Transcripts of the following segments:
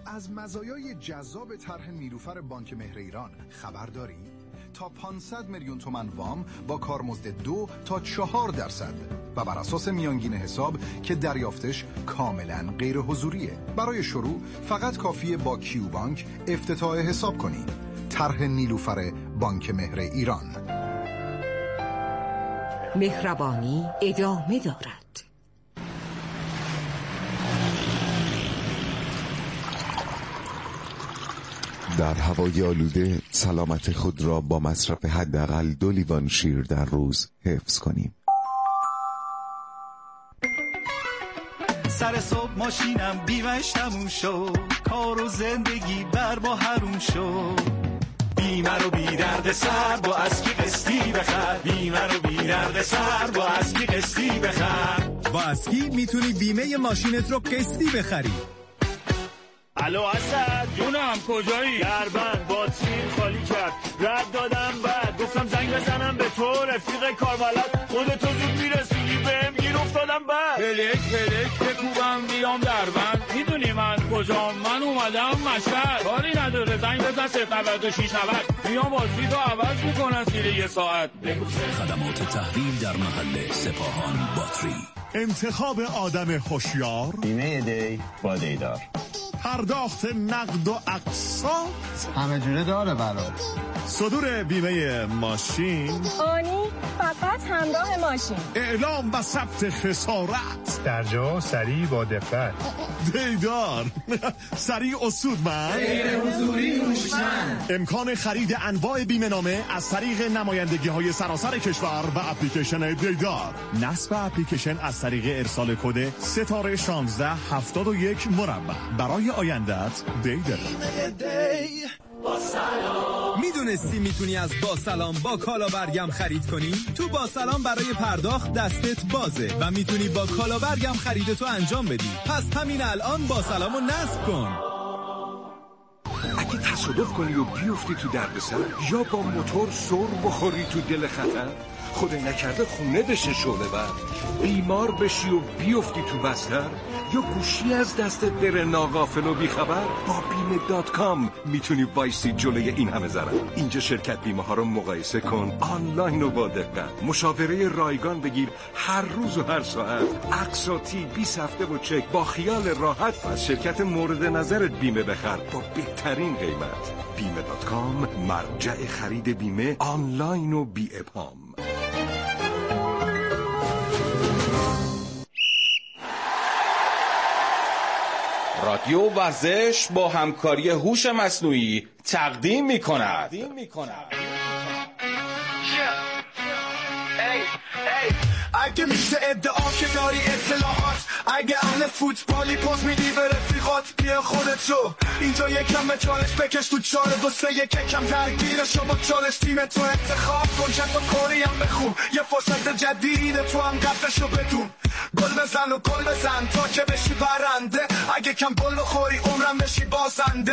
از مزایای جذاب طرح نیلوفر بانک مهر ایران خبر داری؟ تا 500 میلیون تومان وام با کارمزد 2 تا 4% و بر اساس میانگین حساب که دریافتش کاملا غیر حضوریه. برای شروع فقط کافیه با کیو بانک افتتاح حساب کنی. طرح نیلوفر بانک مهر ایران. مهربانی ادامه دارد. در هوای آلوده سلامت خود را با مصرف حداقل 2 لیوان شیر در روز حفظ کنیم. سر صبح ماشینم بیمه‌اش تموم شد، کار و زندگی بر با حروم شد. بیمه رو بی درد سر با اسکی قسطی بخر، بیمه رو بی درد سر با اسکی قسطی بخر. با اسکی میتونی بیمه ماشینت رو قسطی بخری. الو اسد جونم کجایی؟ دربند باتریم خالی کرد، رد دادم بعد گفتم زنگ بزنم به تو رفیق کاربلد، خودتو زود میرسونی بهم گیر افتادم بعد پلک بکوبم بیام دربند، میدونی من کجام؟ من اومدم مشهد، کاری نداره زنگ بزن 09690 میام بازی تو عوض میکنن زیر یه ساعت. خدمات تحویل در محل سپاهان باتری. انتخاب آدم هوشیار، بیمه دی با دیدار، پرداخت نقد و اقساط همه جوره داره برات، صدور بیمه ماشین، آنی فقط همراه ماشین، اعلام و ثبت خسارت، در جا سریع با دقت، دیدار سریع اصولمند، غیر حضوری هوشمند، امکان خرید انواع بیمه نامه از طریق نمایندگی های سراسر کشور و اپلیکیشن دیدار. نصب اپلیکیشن از طریق ارسال کد ستاره 1671 مربع. برای آیندت دیدار. میدونستی میتونی از با سلام با کالا برگم خرید کنی؟ تو با سلام برای پرداخت دستت بازه و میتونی با کالا برگم خریدتو انجام بدی. پس همین الان با سلامو نصب کن. اگه تصادف کنی و بیفتی تو دردسر یا با موتور سر بخوری تو دل خطر، خدای نکرده خونه بشه شعله ور، بیمار بشی و بیفتی تو بستر، یا گوشی از دستت بره ناغافل و بیخبر، با بیمه.com میتونی وایسی جلوی این همه ضرر. اینجا شرکت بیمه ها رو مقایسه کن، آنلاین و با دقت، مشاوره رایگان بگیر هر روز و هر ساعت، اقساطی 20 هفته و چک، با خیال راحت از شرکت مورد نظرت بیمه بخر با بهترین قیمت. بیمه.com، مرجع خرید بیمه آنلاین و بی ابهام. رادیو ورزش با همکاری هوش مصنوعی تقدیم می‌کند. اگه میشه ادعا که داری اطلاعات، اگه اهل فوتبالی پوز میدی به رفیقات، بیا خودت شو اینجا یکم به چالش بکش تو 4-2-3 یکم درگیر شو با چالش تیم تو انتخاب کن، چند تا کاری هم بخون، یه فرصت جدید تو هم قدرشو بدون، گل بزن و گل بزن تا که بشی برنده، اگه کم گل خوری عمرم بشی بازنده.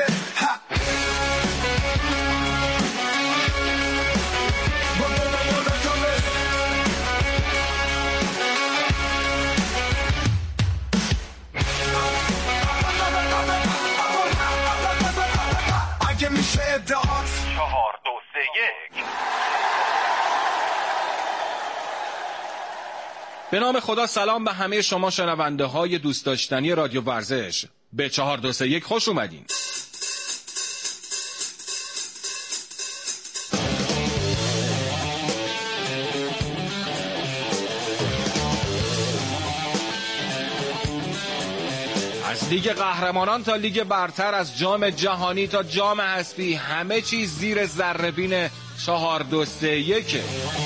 اگه میشه ادعات 4-2-3-1. به نام خدا سلام به همه شما شنونده های دوست داشتنی رادیو ورزش. به 4-2-3-1 خوش اومدین. از لیگ قهرمانان تا لیگ برتر، از جام جهانی تا جام حذفی، همه چیز زیر ذره‌بین 4-2-3-1.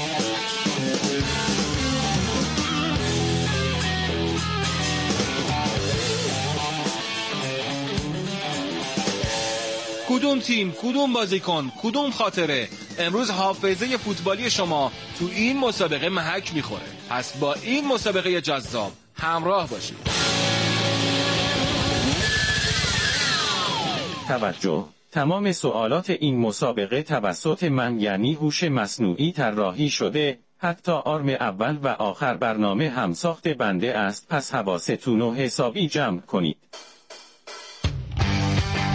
کدوم تیم، کدوم بازیکن، کدوم خاطره، امروز حافظه فوتبالی شما تو این مسابقه محک میخوره. پس با این مسابقه جذاب همراه باشید. توجه! تمام سوالات این مسابقه توسط من یعنی هوش مصنوعی طراحی شده، حتی آرم اول و آخر برنامه همساخت بنده است، پس حواستون رو حسابی جمع کنید.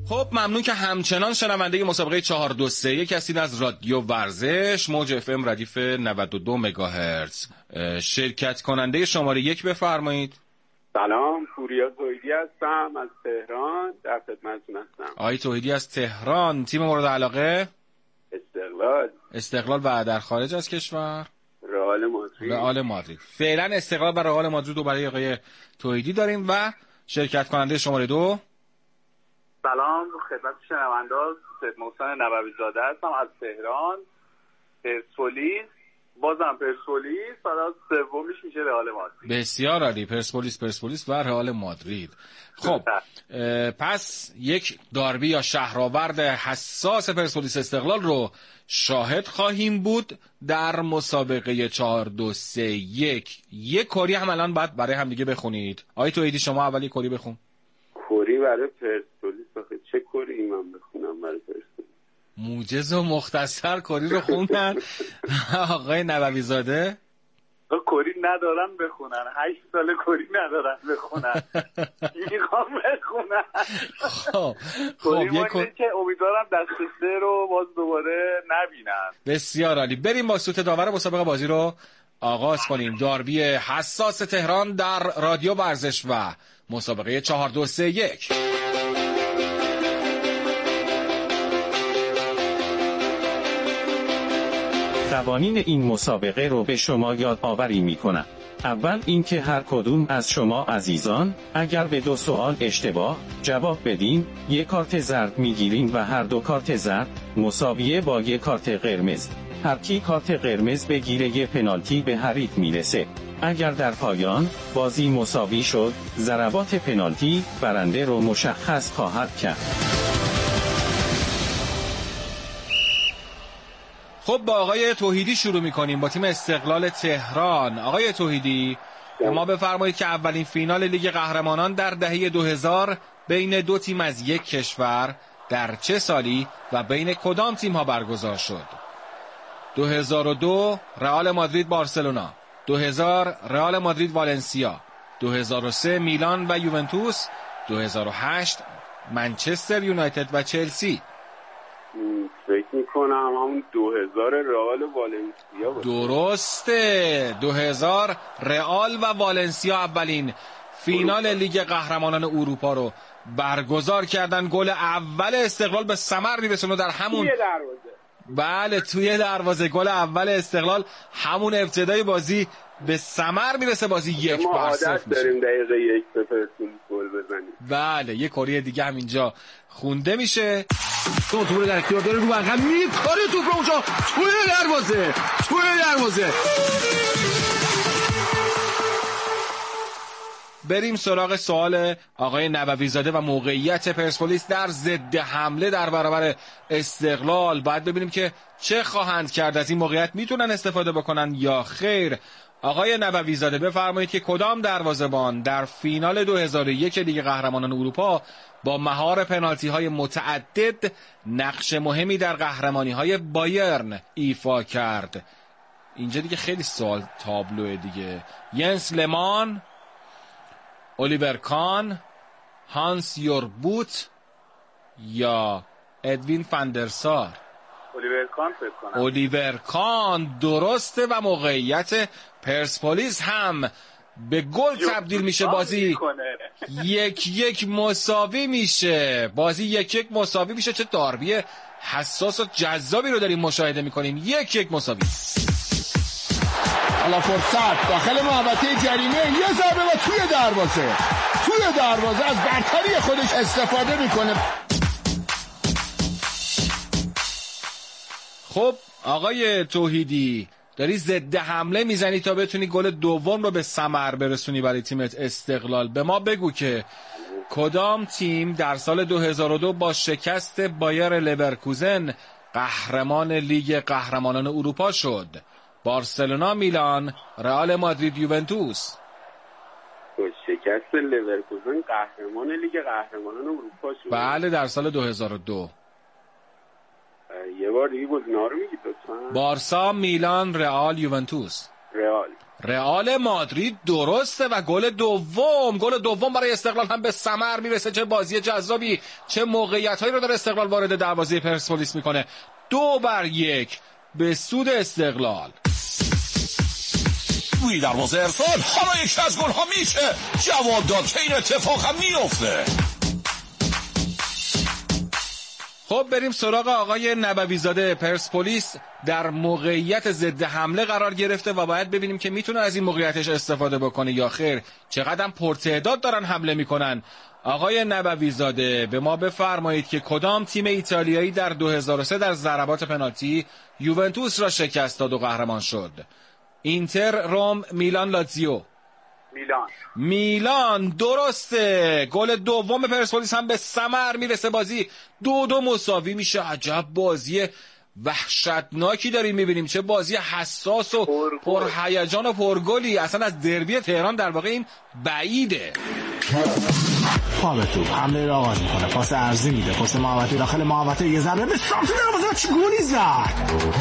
خب ممنون که همچنان شنونده مسابقه 4-2-3-1 هستید از رادیو ورزش موج اف ام ردیف 92 مگاهرتز. شرکت کننده شماره 1 بفرمایید. سلام، پوریا توحیدی هستم از تهران، در خدمتتون هستم. آقای توحیدی از تهران، تیم مورد علاقه؟ استقلال و در خارج از کشور؟ رئال مادرید. فعلا استقلال و رئال مادرید رو برای آقای توحیدی داریم و شرکت کننده شماره 2. سلام خدمت شنوندگان، سید محسن نبوی زاده هستم از تهران. پرسپولیس، بازم پرسپولیس، بعد سومیش میشه رئال مادرید. بسیار عالی، پرسپولیس و رئال مادرید. خب پس یک داربی یا شهرآورد حساس پرسپولیس استقلال رو شاهد خواهیم بود در مسابقه 4-2-3-1. یک کری هم الان باید برای هم دیگه بخونید. آقای توحیدی شما اولی کری بخون. کری برای پرسپولیس چه کری من بخونم برای پرسپولیس؟ موجز و مختصر کری رو خوندن آقای نبوی زاده. کری ندارن بخونن، 8 سال کری ندارن بخونن. میخوام بخونن. خب یک که امیدوارم دست 3 رو باز دوباره نبینن. بسیار عالی، بریم با سوت داور مسابقه بازی رو آغاز کنیم. داربی حساس تهران در رادیو ورزش و مسابقه 4-2-3-1. قوانین این مسابقه رو به شما یادآوری می‌کنم. اول اینکه هر کدوم از شما عزیزان اگر به 2 سوال اشتباه جواب بدین 1 کارت زرد میگیرین و هر 2 کارت زرد مساویه با 1 کارت قرمز. هر کی کارت قرمز بگیره 1 پنالتی به حریف میرسه. اگر در پایان بازی مساوی شد ضربات پنالتی برنده رو مشخص خواهد کرد. خب با آقای توحیدی شروع می‌کنیم با تیم استقلال تهران. آقای توحیدی ما بفرمایید که اولین فینال لیگ قهرمانان در دهه 2000 بین 2 تیم از یک کشور در چه سالی و بین کدام تیم‌ها برگزار شد؟ 2002 رئال مادرید بارسلونا، 2000 رئال مادرید والنسیا، 2003 میلان و یوونتوس، 2008 منچستر یونایتد و چلسی. فکر میکنم همون 2000 رئال والنسیا باشه. درسته، 2000 رئال و والنسیا اولین فینال لیگ قهرمانان اروپا رو برگزار کردن. گل اول استقلال به ثمر میرسونه در همون بله توی دروازه. گل اول استقلال همون ابتدای بازی به ثمر میرسه. بازی 1-0 میشه. ما عادت داریم دقیقه 1 بفرستیم گل بزنیم. بله یک کاری دیگه هم اینجا خونده میشه. توپ در اختیار داره، رو بغل میکاره توپ رو اونجا توی دروازه. بریم سراغ سوال آقای نبوی زاده و موقعیت پرسپولیس در ضد حمله در برابر استقلال. باید ببینیم که چه خواهند کرد، از این موقعیت میتونن استفاده بکنن یا خیر. آقای نبوی زاده بفرمایید که کدام دروازه‌بان در فینال 2001 لیگ قهرمانان اروپا با مهار پنالتی‌های متعدد نقش مهمی در قهرمانی‌های بایرن ایفا کرد؟ اینجا دیگه خیلی سوال تابلوه دیگه. ینس لمان، الیور کان، هانس یوربوت یا ادوین فاندرسار؟ الیور کان درسته و موقعیت پرسپولیس هم به گل تبدیل میشه. بازی 1-1 مساوی میشه. چه داربی حساس و جذابی رو داریم مشاهده میکنیم. 1-1 مساوی. حالا فرصت داخل محوطه جریمه، یه ضربه و توی دروازه از برتری خودش استفاده میکنه. خب آقای توحیدی داری ضد حمله میزنی تا بتونی گل دوم رو به ثمر برسونی برای تیمت استقلال. به ما بگو که کدام تیم در سال 2002 با شکست بایر لورکوزن قهرمان لیگ قهرمانان اروپا شد؟ بارسلونا، میلان، رئال مادرید، یوونتوس. با شکست لورکوزن قهرمان لیگ قهرمانان اروپا شد. بله در سال 2002. یه بار دیگه گزینه‌ها رو میگید لطفاً. بارسا، میلان، رئال، یوونتوس. رئال. رئال مادرید درسته و گل دوم برای استقلال هم به ثمر میرسه. چه بازی جذابی، چه موقعیت‌هایی رو در استقلال وارد دروازه پرسپولیس میکنه. 2-1 به سود استقلال. روی دروازه ارسال، حالا یکی از گل‌ها میشه. جواب داد که این اتفاق هم میفته. خب بریم سراغ آقای نبوی زاده. پرسپولیس در موقعیت ضد حمله قرار گرفته و باید ببینیم که میتونه از این موقعیتش استفاده بکنه یا خیر. چقدر پرتعداد دارن حمله میکنن. آقای نبوی زاده به ما بفرمایید که کدام تیم ایتالیایی در 2003 در ضربات پنالتی یوونتوس را شکست داد و قهرمان شد؟ اینتر، روم، میلان، لاتزیو. میلان درسته. گل دوم پرسپولیس هم به ثمر میرسه. بازی 2-2 مساوی میشه. عجب بازی وحشتناکی داریم میبینیم. چه بازی حساس و پرهیجان و پرگلی. اصلا از دربی تهران در واقع این بعیده. خواب تو حمله را آغاز میکنه، پاس عرضی میده، پاس محوطه داخل محوطه، یه ضربه به سمت دروازه. چه گلی زد!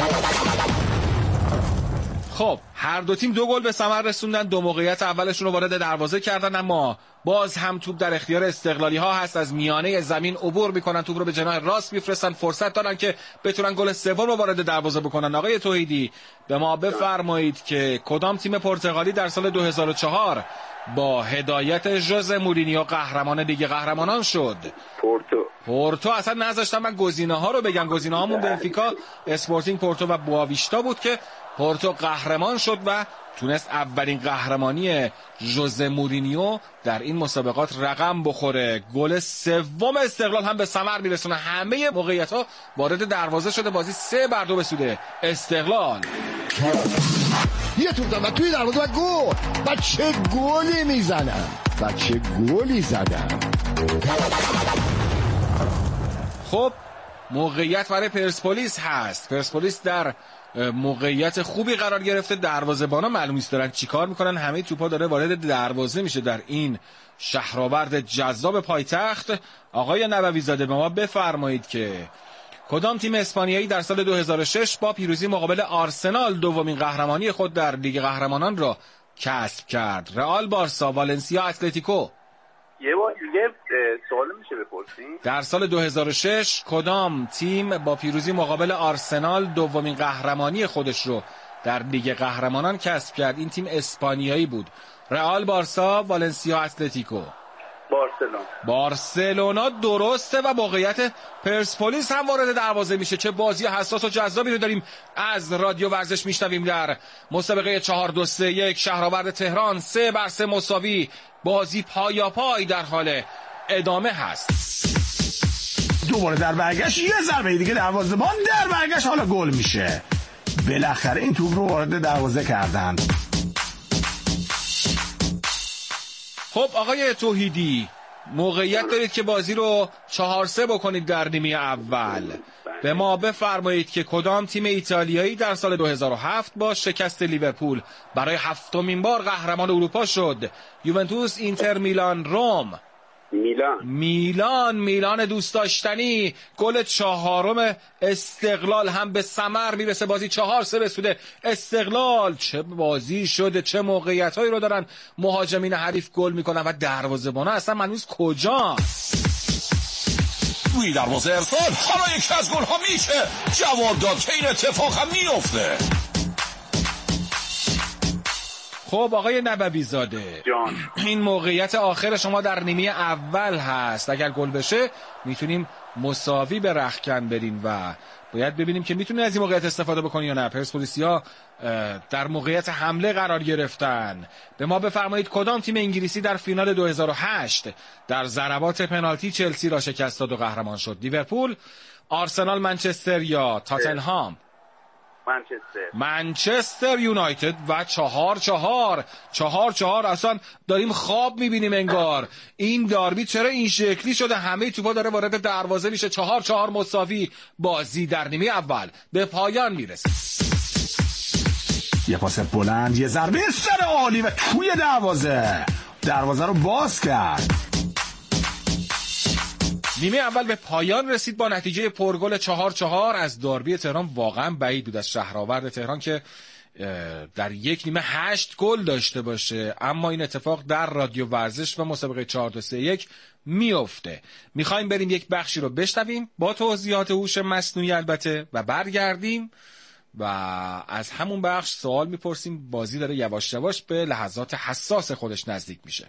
خب هر دو تیم 2 گل به ثمر رسوندن. 2 موقعیت اولشون رو وارد دروازه کردن، اما باز هم توپ در اختیار استقلالی ها هست. از میانه زمین عبور میکنن، توپ رو به جناح راست میفرستن، فرصت دارن که بتونن گل سوم رو وارد دروازه بکنن. آقای توحیدی به ما بفرمایید که کدام تیم پرتغالی در سال 2004 با هدایت ژوزه مورینیو قهرمان لیگ قهرمانان شد؟ پورتو. اصلا نذاشتم من گزینه ها رو بگم. گزینه هامون بنفیکا، اسپورتینگ پورتو و بواویشتا بود که پورتو قهرمان شد و تونست اولین قهرمانی ژوزه مورینیو در این مسابقات رقم بخوره. گل سوم استقلال هم به ثمر میرسونه. همه موقعیت ها وارد دروازه شده. بازی 3-2 به سود استقلال. یه توپ دادن توی دروازه و گل. و چه گلی میزنن و چه گلی زدن. خب موقعیت برای پرسپولیس هست. پرسپولیس در موقعیت خوبی قرار گرفته. دروازه‌بانا معلوم نیست دارن چیکار میکنن. همه توپا داره وارد دروازه میشه در این شهرآورد جذاب پایتخت. آقای نبوی زاده به ما بفرمایید که کدام تیم اسپانیایی در سال 2006 با پیروزی مقابل آرسنال دومین قهرمانی خود در لیگ قهرمانان را کسب کرد؟ رئال، بارسا، والنسیا، اتلتیکو. یه بار دیگه سوال میشه بپرسین؟ در سال 2006 کدام تیم با پیروزی مقابل آرسنال دومین قهرمانی خودش رو در لیگ قهرمانان کسب کرد؟ این تیم اسپانیایی بود. رئال، بارسا، والنسیا، اتلتیکو. بارسلونا درسته و موقعیت پرسپولیس هم وارد دروازه میشه. چه بازی حساس و جذابی رو داریم از رادیو ورزش میشنویم در مسابقه 4-2-3-1 شهرآورد تهران. 3-3 مساوی. بازی پایاپای در حال ادامه هست. دوباره در برگشت یه ضربه دیگه دروازه‌بان در برگشت حالا گل میشه. بالاخره این توپ رو وارد دروازه کردن. خب آقای توحیدی موقعیت دارید که بازی رو 4-3 بکنید در نیمه اول. به ما بفرمایید که کدام تیم ایتالیایی در سال 2007 با شکست لیورپول برای 7مین بار قهرمان اروپا شد؟ یوونتوس، اینتر، میلان، روم. میلان دوست داشتنی. گل 4م استقلال هم به ثمر میرسه. بازی 4-3 به سود استقلال. چه بازی شده، چه موقعیتایی رو دارن مهاجمین حریف گل میکنن و دروازه‌بانا اصلا معلومه کجاست. روی دروازه ارسال، حالا یکی از گل‌ها میشه. جواب داد که این اتفاق هم میفته. خب آقای نبوی زاده این موقعیت آخر شما در نیمه اول هست. اگر گل بشه میتونیم مساوی به رختکن بریم و باید ببینیم که میتونیم از این موقعیت استفاده بکنی یا نه. پرسپولیسیا در موقعیت حمله قرار گرفتن. به ما بفرمایید کدام تیم انگلیسی در فینال 2008 در ضربات پنالتی چلسی را شکست داد و قهرمان شد؟ لیورپول، آرسنال، منچستر یا تاتنهام؟ منچستر یونایتد و 4-4 اصلا داریم خواب میبینیم انگار. این داربی چرا این شکلی شده؟ همه توپا داره وارد دروازه میشه. 4-4 مساوی. بازی در نیمه اول به پایان میرسه. یه پاس بلند، یه ضربه سر عالی و توی دروازه رو باز کرد. نیمه اول به پایان رسید با نتیجه پرگل 4-4 از داربی تهران. واقعا بعید بود از شهرآورد تهران که در یک نیمه 8 گل داشته باشه، اما این اتفاق در رادیو ورزش و مسابقه 4-2-3-1 میفته. میخوایم بریم یک بخشی رو بشنویم با توضیحات هوش مصنوعی البته و برگردیم و از همون بخش سوال میپرسیم. بازی داره یواش یواش به لحظات حساس خودش نزدیک میشه.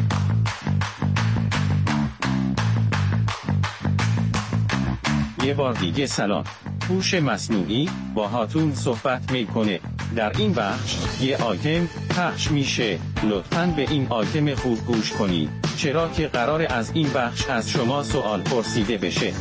یه بار دیگه سلام. هوش مصنوعی با هاتون صحبت میکنه. در این بخش یه آیتم پخش میشه. لطفاً به این آیتم خوب گوش کنید، چرا که قراره از این بخش از شما سوال پرسیده بشه.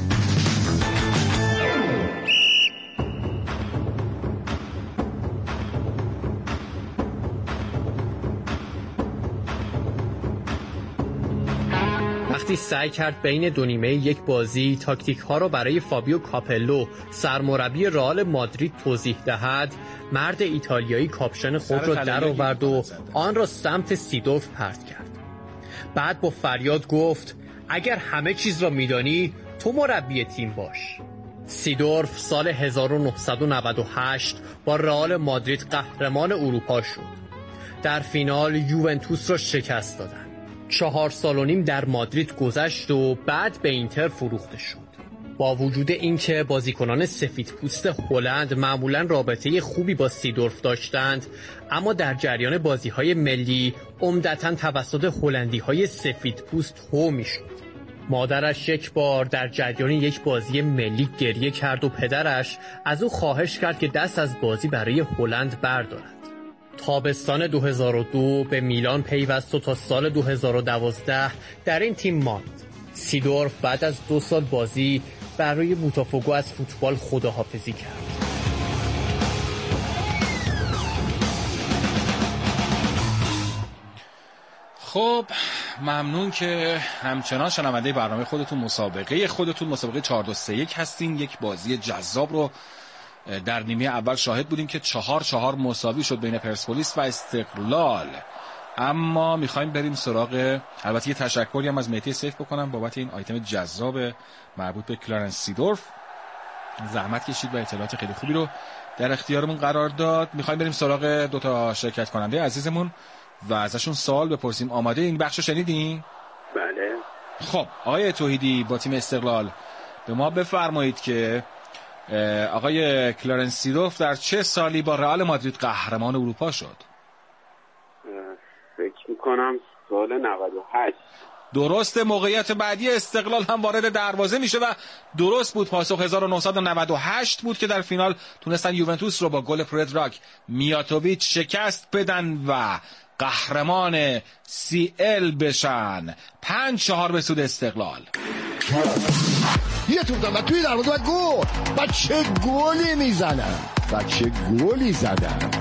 وقتی سعی کرد بین دو نیمه یک بازی تاکتیک ها را برای فابیو کاپلو سرمربی رئال مادرید توضیح دهد، مرد ایتالیایی کاپشن خود را در آورد و آن را سمت سیدورف پرت کرد. بعد با فریاد گفت اگر همه چیز را میدانی تو مربی تیم باش. سیدورف سال 1998 با رئال مادرید قهرمان اروپا شد. در فینال یوونتوس را شکست دادند. 4 سال و نیم در مادرید گذشت و بعد به اینتر فروخته شد. با وجود اینکه بازیکنان سفیدپوست هلند معمولاً رابطه خوبی با سیدورف داشتند، اما در جریان بازی‌های ملی عمدتاً توسط هلندی‌های سفیدپوست هو می‌شد. مادرش یک بار در جریان یک بازی ملی گریه کرد و پدرش از او خواهش کرد که دست از بازی برای هلند بردارد. تابستان 2002 به میلان پیوست و تا سال 2012 در این تیم ماند. سیدورف بعد از 2 سال بازی برای بوتافوگو از فوتبال خداحافظی کرد. خب ممنون که همچنان شنونده برنامه خودتون مسابقه 4-2-3-1 هستین. یک بازی جذاب رو در نیمه اول شاهد بودیم که 4-4 مساوی شد بین پرسپولیس و استقلال. اما میخوایم بریم سراغ، البته یه تشکری هم از مهدی سیف بکنم بابت این آیتم جذاب مربوط به کلارنس سیدورف. زحمت کشید و اطلاعات خیلی خوبی رو در اختیارمون قرار داد. میخوایم بریم سراغ 2 تا شرکت کننده عزیزمون و ازشون سوال بپرسیم. آماده این بخشو شنیدین؟ بله. خب آقای توحیدی با تیم استقلال به ما بفرمایید که آقای کلارنس سیدورف در چه سالی با رئال مادرید قهرمان اروپا شد؟ فکر میکنم سال 98. درست. موقعیت بعدی استقلال هم وارد دروازه میشه و درست بود. پاسخ 1998 بود که در فینال تونستن یوونتوس رو با گل پردراک میاتوویچ شکست بدن و قهرمان CL بشن. 5-4 به سود استقلال. یه توپ دادن توی دروازه و گل. و چه گلی میزنن و چه گلی زدن.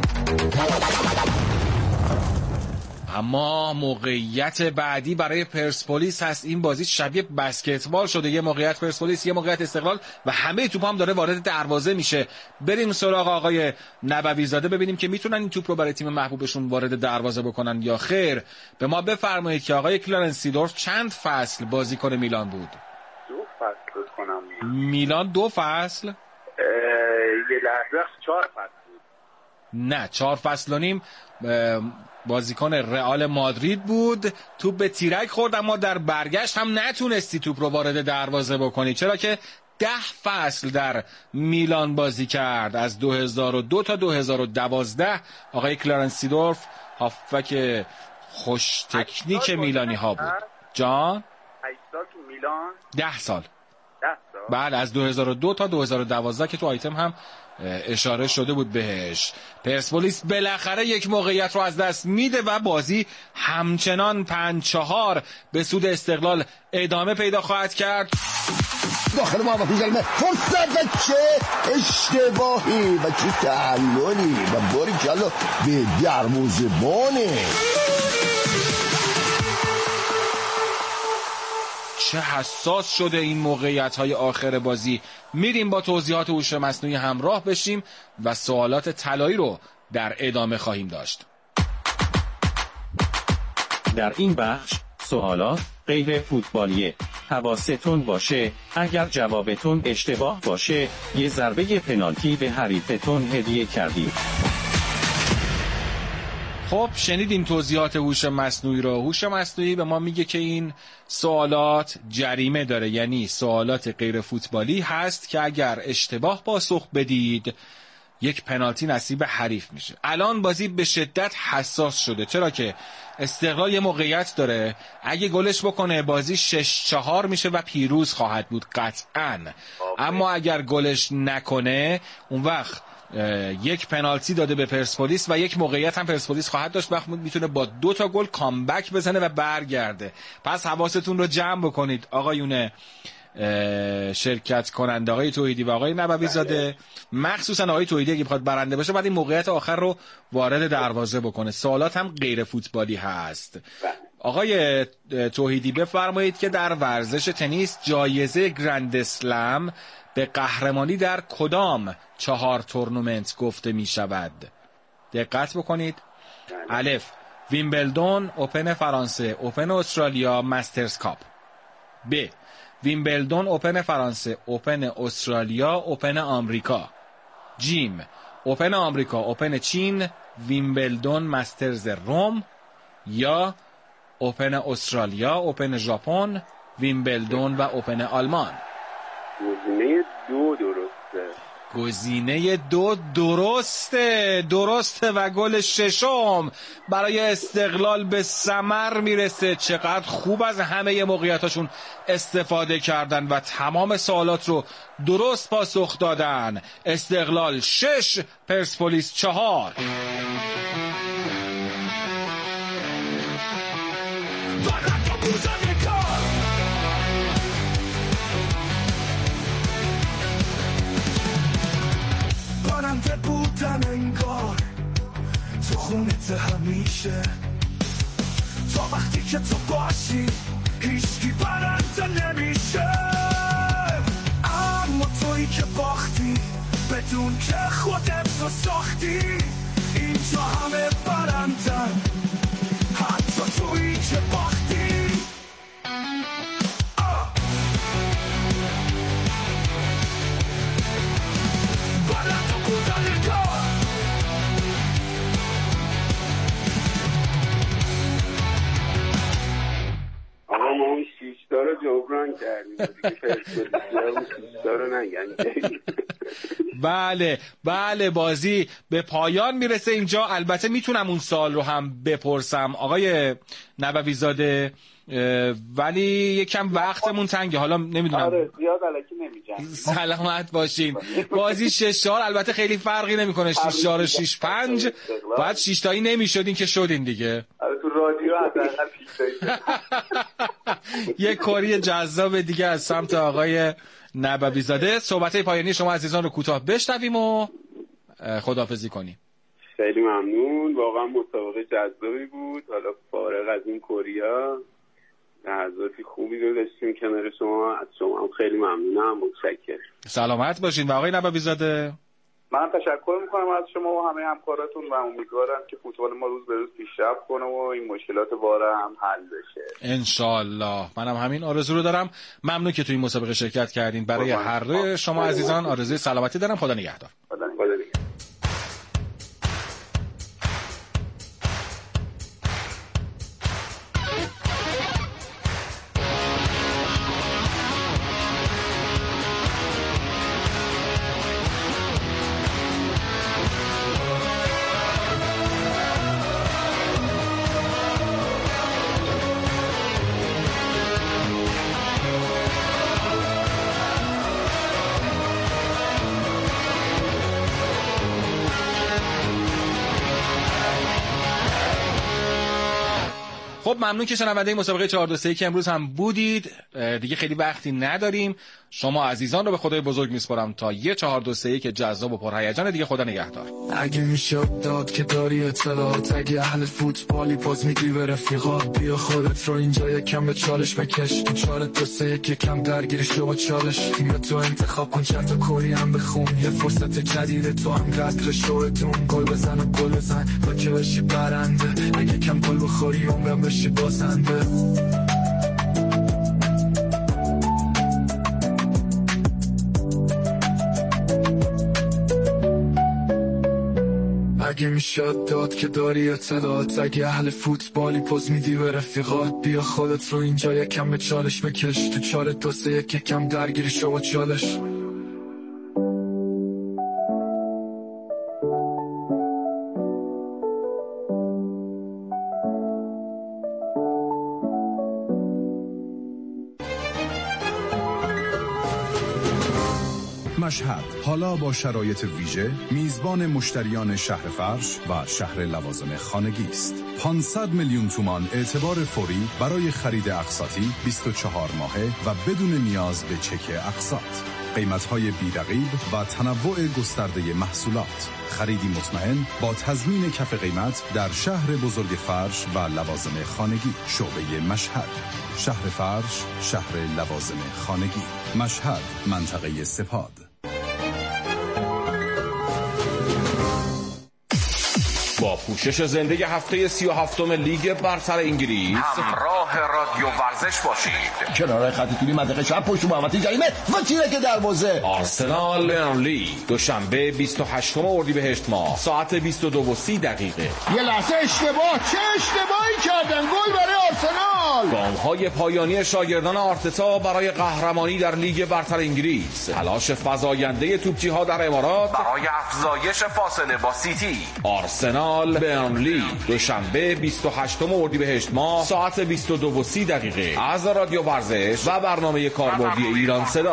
اما موقعیت بعدی برای پرسپولیس هست. این بازی شبیه بسکتبال شده، یه موقعیت پرسپولیس یه موقعیت استقلال و همه توپ هم داره وارد دروازه میشه. بریم سراغ آقای نبوی زاده ببینیم که میتونن این توپ رو برای تیم محبوبشون وارد دروازه بکنن یا خیر. به ما بفرمایید که آقای کلارنس سیدورف چند فصل بازیکن میلان بود؟ 2 فصل کنم. میلان 2 فصل؟ یه لحظه 4 فصل بود. نه 4 فصل و نیم بازیکن رئال مادرید بود. توپ به تیرک خورد اما در برگشت هم نتونستی توپ رو وارد دروازه بکنی، چرا که 10 فصل در میلان بازی کرد. از 2002 تا 2012 آقای کلارنس سیدورف هافبک خوش تکنیک میلانی ها بود. جان 8 سال تو میلان. 10 سال. 10 سال. بعد از 2002 تا 2012 که تو آیتم هم اشاره شده بود بهش. پرسپولیس بالاخره یک موقعیت رو از دست میده و بازی همچنان 5-4 به سود استقلال ادامه پیدا خواهد کرد. داخل محوطه جریمه فرصت و چه اشتباهی و چه تعللی و باری کلا به دروازه‌بانه. چه حساس شده این موقعیت‌های آخر بازی. میریم با توضیحات هوش مصنوعی همراه بشیم و سوالات طلایی رو در ادامه خواهیم داشت. در این بخش سوالات غیر فوتبالیه. حواستون باشه اگر جوابتون اشتباه باشه یه ضربه پنالتی به حریفتون هدیه کردیم. خب شنیدیم توضیحات هوش مصنوعی رو. هوش مصنوعی به ما میگه که این سوالات جریمه داره، یعنی سوالات غیر فوتبالی هست که اگر اشتباه پاسخ بدید یک پنالتی نصیب حریف میشه. الان بازی به شدت حساس شده، چرا که استقلال یه موقعیت داره، اگه گلش بکنه بازی 6-4 میشه و پیروز خواهد بود قطعاً. اما اگر گلش نکنه اون وقت یک پنالتی داده به پرسپولیس و یک موقعیت هم پرسپولیس خواهد داشت، وقت میتونه با 2 تا گل کامبک بزنه و برگرده. پس حواستون رو جمع بکنید آقایون شرکت کننده، آقای توحیدی و آقای نبوی زاده، مخصوصا آقای توحیدی اگه بخواد برنده باشه بعد این موقعیت آخر رو وارد دروازه بکنه. سوالات هم غیر فوتبالی هست. آقای توحیدی بفرمایید که در ورزش تنیس جایزه گرند اسلم به قهرمانی در کدام 4 تورنمنت گفته می شود؟ دقت بکنید. الف ویمبلدون، اوپن فرانسه، اوپن استرالیا، مسترز کاپ. ب ویمبلدون، اوپن فرانسه، اوپن استرالیا، اوپن آمریکا. جیم اوپن آمریکا، اوپن چین، ویمبلدون، مسترز روم. یا اوپن استرالیا، اوپن ژاپن، ویمبلدون و اوپن آلمان. گزینه 2 درسته. گزینه 2 درسته و گل 6 برای استقلال به ثمر میرسه. چقدر خوب از همه موقعیتاشون استفاده کردن و تمام سوالات رو درست پاسخ دادن. استقلال 6 پرسپولیس 4. برنده بودن انگار تو خونت همیشه، تا وقتی که تو باشی هیچکی برنده نمیشه. اما تویی که باختی بدون که خودت رو ساختی. اینجا همه برندن حتی تویی که باختی. آقا ما اون 6 تا رو جبران کردیم دیگه، پرسپولیس 6 تا رو نگن. بله بازی به پایان میرسه اینجا. البته میتونم اون سال رو هم بپرسم آقای نبوی زاده، ولی یکم وقتمون تنگه، حالا نمیدونم. آره زیاد الکی نمیگم. سلامت باشین. بازی 6-4 البته خیلی فرقی نمیکنه، 6-4 و 6-5 باید 6 تایی نمیشدین که شدین دیگه. آره تو رادیو حداقل 6 تایی. یک کاری جذاب دیگه از سمت آقای نبوی زاده. صحبت‌های پایانی شما عزیزان رو کوتاه بشنویم و خداحافظی کنیم. خیلی ممنون، واقعا مسابقه جذابی بود. حالا فارغ از این کوریا لحظاتی خوبی رو داشتیم کنار شما. از شما هم خیلی ممنونم، متشکرم. سلامت باشین. و آقای نبوی زاده من تشکر میکنم از شما و همه همکاراتون و امیدوارم که فوتبال ما روز به روز پیشرفت کنه و این مشکلات باره هم حل بشه انشالله. منم همین آرزو رو دارم. ممنون که توی این مسابقه شرکت کردین. برای هر شما عزیزان آرزوی سلامتی دارم. خدا نگهدار. خدا نگهدار. خب ممنون که شنونده مسابقه 4-2-3 که امروز هم بودید. دیگه خیلی وقتی نداریم. شما عزیزان رو به خدای بزرگ میسپارم تا یه 4-2-3 که جذاب و پرهیجان دیگه. خدا نگهدار. اگه میشد داد که داری اطلاعات، اگه اهل فوتبالی پاس میدی به رفیقات، بیا خودت رو اینجا یکم به چالش بکش. تو 4-2-3 یکم درگیر شو با چالش. تیم تو انتخاب کن، چند تا کوری هم بخون. یه فرصت جدید تو هم قدر شوتون. گل بزن و گل بزن تا که بشی برنده. اگه کم گل بخوری عمرم بشی بازنده. اگه میشد داد که داری اطلاعات، اگه اهل فوتبالی پوز میدی به رفیقات، بیا خودت رو اینجا یکم به چالش بکش، تو 4-2-3 یکم درگیری شو و چالش. مشهد حالا با شرایط ویژه میزبان مشتریان شهر فرش و شهر لوازم خانگی است. 500 میلیون تومان اعتبار فوری برای خرید اقساطی 24 ماهه و بدون نیاز به چک اقساط. قیمت‌های بی‌رقیب و تنوع گسترده محصولات. خریدی مطمئن با تضمین کف قیمت در شهر بزرگ فرش و لوازم خانگی. شعبه مشهد، شهر فرش، شهر لوازم خانگی. مشهد، منطقه سپاد. با پوشش زنده هفته 37م لیگ برتر انگلیس همراه رادیو ورزش باشید. کنار خط طولی منطقه چپ پشت محوطه جریمه و تیرک دروازه. آرسنال برنلی دوشنبه 28 اردیبهشت ماه ساعت 22:30. یه لحظه اشتباه، چه اشتباهی کردن؟ گل برای آرسنال. گام‌های پایانی شاگردان آرتتا برای قهرمانی در لیگ برتر انگلیس. تلاش فزاینده توپچی‌ها در امارات برای افزایش فاصله با سیتی. آرسنال برنلی دوشنبه 28 اردیبهشت ماه ساعت 22:30 از رادیو ورزش و برنامه کاربردی ایران صدا.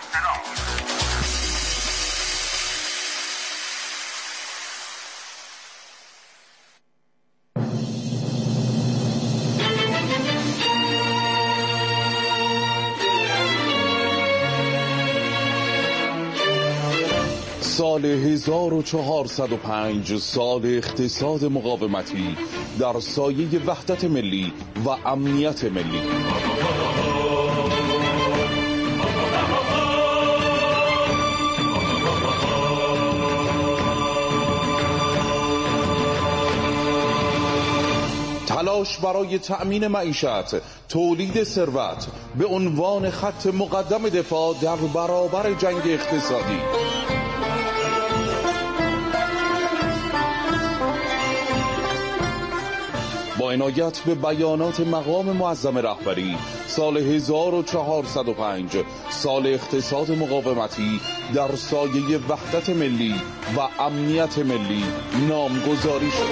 سال 1405 سال اقتصاد مقاومتی در سایه وحدت ملی و امنیت ملی. تلاش برای تأمین معیشت، تولید ثروت به عنوان خط مقدم دفاع در برابر جنگ اقتصادی. با عنایت به بیانات مقام معظم رهبری، سال 1405 سال اقتصاد مقاومتی در سایه وحدت ملی و امنیت ملی نامگذاری شد.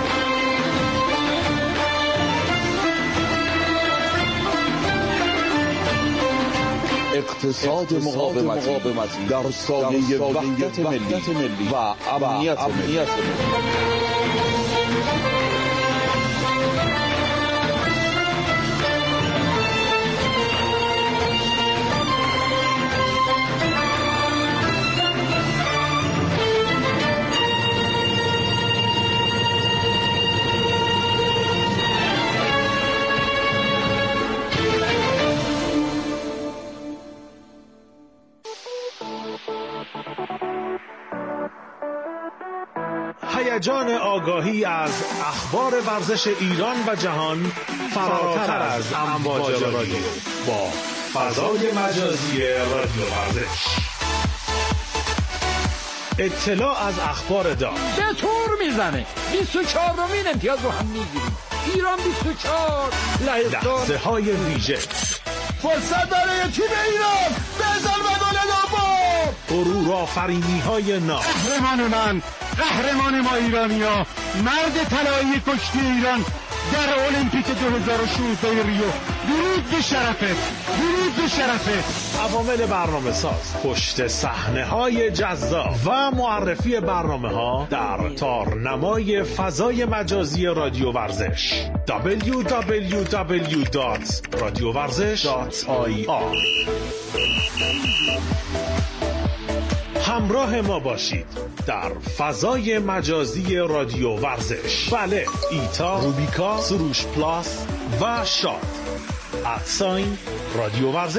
اقتصاد مقاومتی در سایه وحدت ملی و امنیت ملی. هیجان آگاهی از اخبار ورزش ایران و جهان فراتر از امواج رادیو با فضای مجازی رادیو ورزش. اطلاع از اخبار دام به طور میزنه 24مین امتیاز رو هم میگیریم. ایران 24 لحظه های ویژه فرصت برای تیم ایران بزن و گل دوم. غرور آفرینی های ناب قهرمان من، قهرمان ما ایرانیا، مرد طلایی کشتی ایران در المپیک 2016 ریو. درود به شرفه، درود به شرفه. عوامل برنامه ساز، پشت صحنه های جذاب و معرفی برنامه ها در تارنمای فضای مجازی رادیو ورزش www.radiovarzesh.ir. همراه ما باشید در فضای مجازی رادیو ورزش. بله، ایتا، روبیکا، سروش پلاس و شاد @ رادیو ورزش.